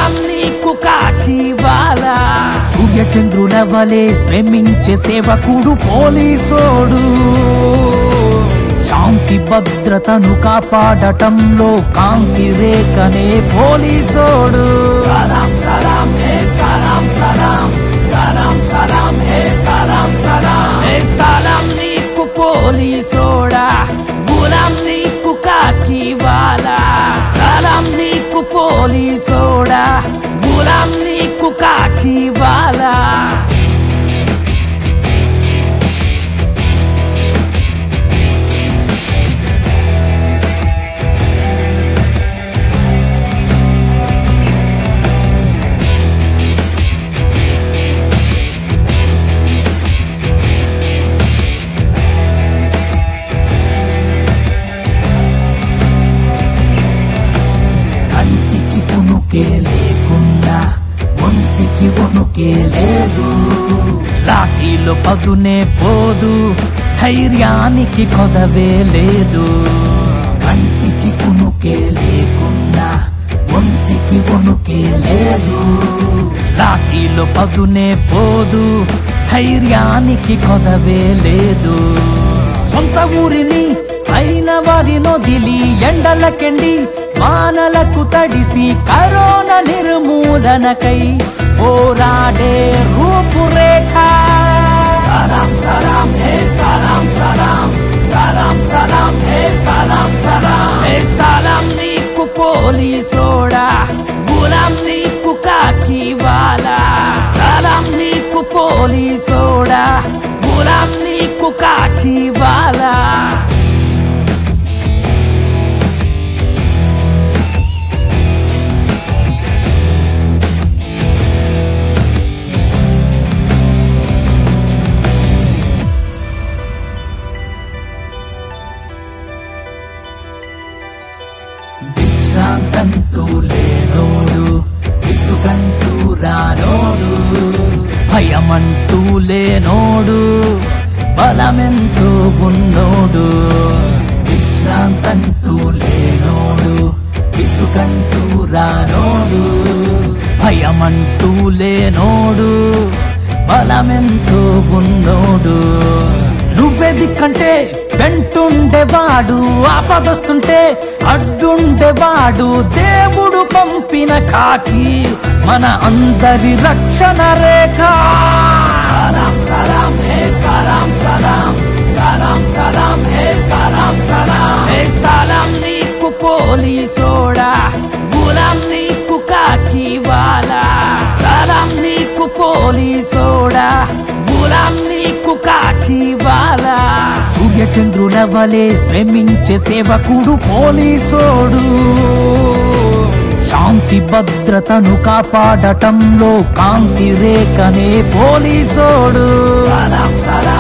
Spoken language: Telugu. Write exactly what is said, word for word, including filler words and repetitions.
సలాం నీకు కాకివాలా సూర్య చంద్రుల వలె శ్రమించే సేవకుడు పోలీసోడు శాంతి భద్రతను కాపాడటంలో కాంతి రేఖనే పోలీసోడు సలాం సలాం హే సలాం సలాం సలాం సలాం హే సలాం సలాం హే సలాం నీకు పోలీసోడా గులాం నీకు కాకివాలా సలాం నీకు పోలీసోడా గులాం నీకు కాకివాలా లేకుండా ఒంటికి వణుకే లేదు లాఠీలో పదునే పోదు ధైర్యానికి కొదవే లేదు కంటికి కునుకే లేకుండా ఒంటికి వణుకే లేదు లాఠీలో పదునే పోదు ధైర్యానికి కొదవే లేదు సొంత ఊరిని అయిన వారి నొదిలి ఎండలకెండి వానలకు తడిసి కరోనా నిర్మూలనకై పోరాడే రూపురేఖ సలాం సలాం హే సలాం సలాం సలాం సలాం హే సలాం సలాం హే సలాం నీకు పోలీసోడా గులాం నీకు కాకివాలా సలాం నీకు పోలీసోడా గులాం నీకు కాకివాలా విశ్రాంతంటూ లేనోడు విసుగంటూ రానోడు భయమంటూ లేనోడు బలమెంటూ ఉన్నోడు విశ్రాంతంటూ లేనోడు విసుగంటూ రానోడు భయమంటూ లేనోడు బలమెంటూ ఉన్నోడు నువ్వెదికంటే వెంటుండేవాడు ఆపదొస్తుంటే అడ్డుండేవాడు దేవుడు పంపిన కాకి మన అందరి రక్షణ రేఖ సలాం సలాం హే సలాం సలాం సలాం సలాం హే సలాం సలాం హే సలాం నీకు పోలీసోడా గులాం నీకు కాకివాలా సలాం నీకు పోలీసోడా గులాం నీకు కాకివాలా సూర్య చంద్రుల వలె శ్రమించే సేవకుడు పోలీసోడు శాంతి భద్రతను కాపాడటంలో కాంతి రేఖనే పోలీసోడు సలాం సలాం